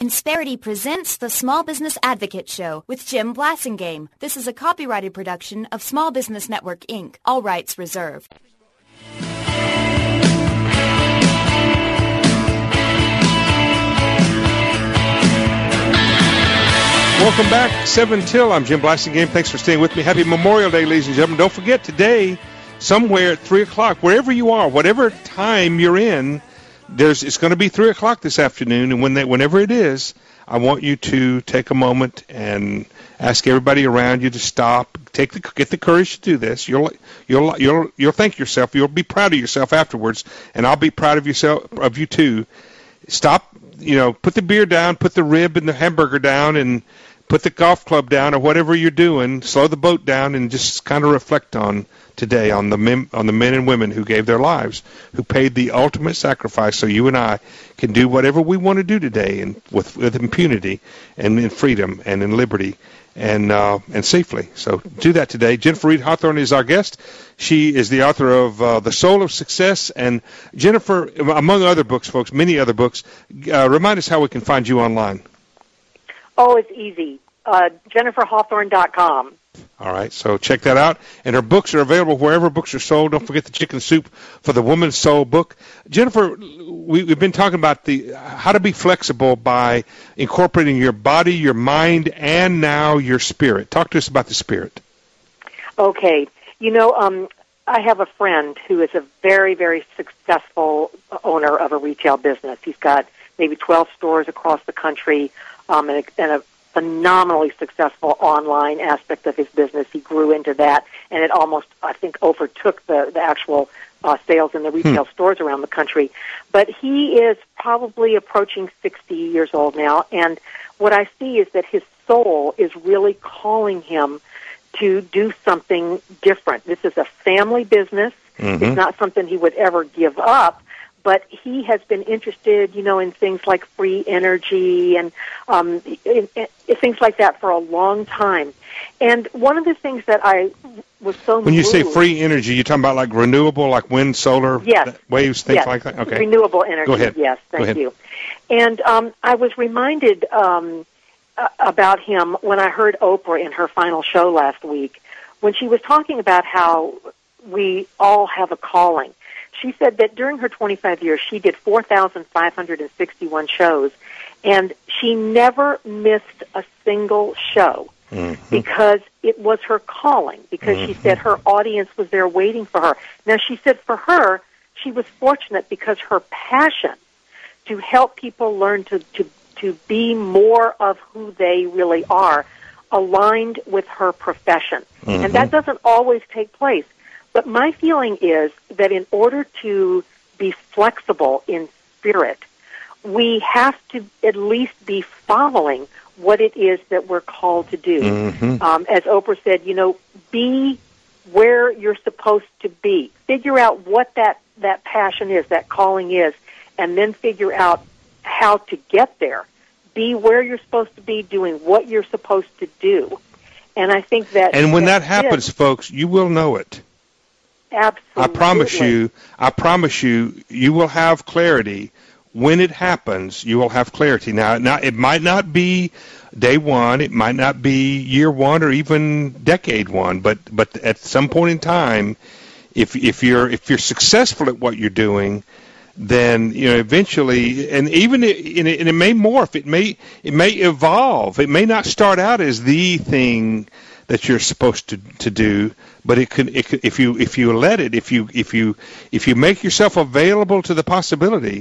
Insperity presents the Small Business Advocate Show with Jim Blasingame. This is a copyrighted production of Small Business Network, Inc., all rights reserved. Welcome back, 7 till. I'm Jim Blasingame. Thanks for staying with me. Happy Memorial Day, ladies and gentlemen. Don't forget, today, somewhere at 3 o'clock, wherever you are, whatever time you're in, it's going to be 3 o'clock this afternoon, and whenever it is, I want you to take a moment and ask everybody around you to stop. Get the courage to do this. You'll thank yourself. You'll be proud of yourself afterwards, and I'll be proud of you too. Stop. Put the beer down, put the rib and the hamburger down, and put the golf club down, or whatever you're doing. Slow the boat down and just kind of reflect on today, on the men and women who gave their lives, who paid the ultimate sacrifice so you and I can do whatever we want to do today, and with impunity and in freedom and in liberty and safely. So do that today. Jennifer Reed Hawthorne is our guest. She is the author of The Soul of Success. And Jennifer, among other books, folks, many other books, remind us how we can find you online. Oh, it's easy. JenniferHawthorne.com. All right, so check that out. And her books are available wherever books are sold. Don't forget the Chicken Soup for the Woman's Soul book. Jennifer, we've been talking about how to be flexible by incorporating your body, your mind, and now your spirit. Talk to us about the spirit. Okay. I have a friend who is a very, very successful owner of a retail business. He's got maybe 12 stores across the country, and a phenomenally successful online aspect of his business. He grew into that, and it almost, I think, overtook the actual sales in the retail stores around the country. But he is probably approaching 60 years old now, and what I see is that his soul is really calling him to do something different. This is a family business. Mm-hmm. It's not something he would ever give up. But he has been interested, in things like free energy and in things like that for a long time. And one of the things that I was so When you say free energy, you're talking about like renewable, like wind, solar, yes, waves, things like that? Okay. Renewable energy. Go ahead. Yes, thank you. And I was reminded about him when I heard Oprah in her final show last week, when she was talking about how we all have a calling. She said that during her 25 years, she did 4,561 shows, and she never missed a single show because it was her calling, because she said her audience was there waiting for her. Now, she said for her, she was fortunate because her passion to help people learn to be more of who they really are aligned with her profession. And that doesn't always take place. But my feeling is that in order to be flexible in spirit, we have to at least be following what it is that we're called to do. As Oprah said, be where you're supposed to be. Figure out what that passion is, that calling is, and then figure out how to get there. Be where you're supposed to be, doing what you're supposed to do. And I think that... And when that happens, folks, you will know it. Absolutely. I promise you, you will have clarity. When it happens, you will have clarity. Now, it might not be day one, it might not be year one, or even decade one, but at some point in time, if you're successful at what you're doing, then eventually, and even it may morph, it may evolve. It may not start out as the thing that you're supposed to do, but it could if you let it, if you make yourself available to the possibility,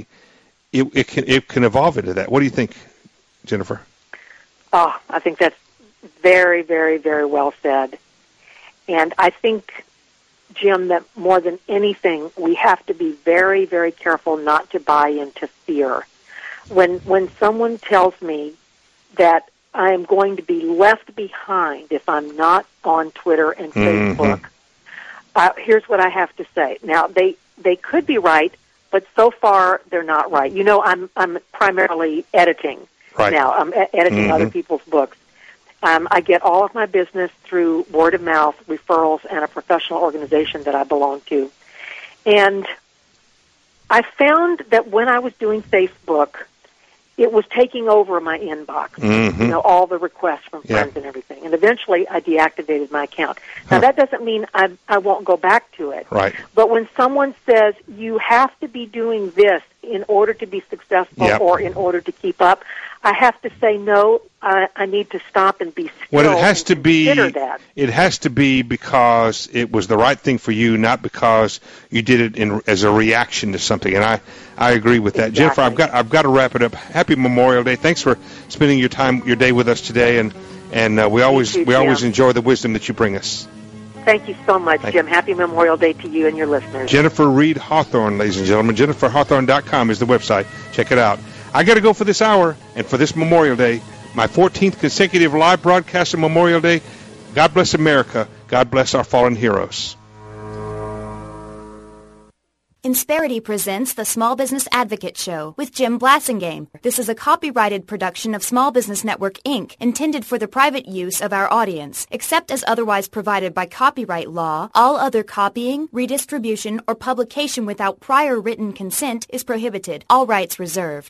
it can evolve into that. What do you think, Jennifer? Oh, I think that's very, very, very well said. And I think, Jim, that more than anything, we have to be very, very careful not to buy into fear. When someone tells me that I am going to be left behind if I'm not on Twitter and Facebook, here's what I have to say. Now, they could be right, but so far they're not right. I'm primarily editing now. I'm editing other people's books. I get all of my business through word of mouth, referrals, and a professional organization that I belong to. And I found that when I was doing Facebook, it was taking over my inbox, Mm-hmm. all the requests from friends and everything. And eventually I deactivated my account. Now, that doesn't mean I won't go back to it. Right. But when someone says, you have to be doing this in order to be successful or in order to keep up, I have to say, no, I need to stop and be still. Well, it has to be. Consider that. It has to be because it was the right thing for you, not because you did it as a reaction to something. And I agree with that, Exactly. Jennifer. I've got to wrap it up. Happy Memorial Day. Thanks for spending your day with us today, and we always enjoy the wisdom that you bring us. Thank you so much, Jim. Happy Memorial Day to you and your listeners. Jennifer Reed Hawthorne, ladies and gentlemen. JenniferHawthorne.com is the website. Check it out. I got to go for this hour and for this Memorial Day, my 14th consecutive live broadcast of Memorial Day. God bless America. God bless our fallen heroes. Insperity presents the Small Business Advocate Show with Jim Blasingame. This is a copyrighted production of Small Business Network, Inc., intended for the private use of our audience. Except as otherwise provided by copyright law, all other copying, redistribution, or publication without prior written consent is prohibited. All rights reserved.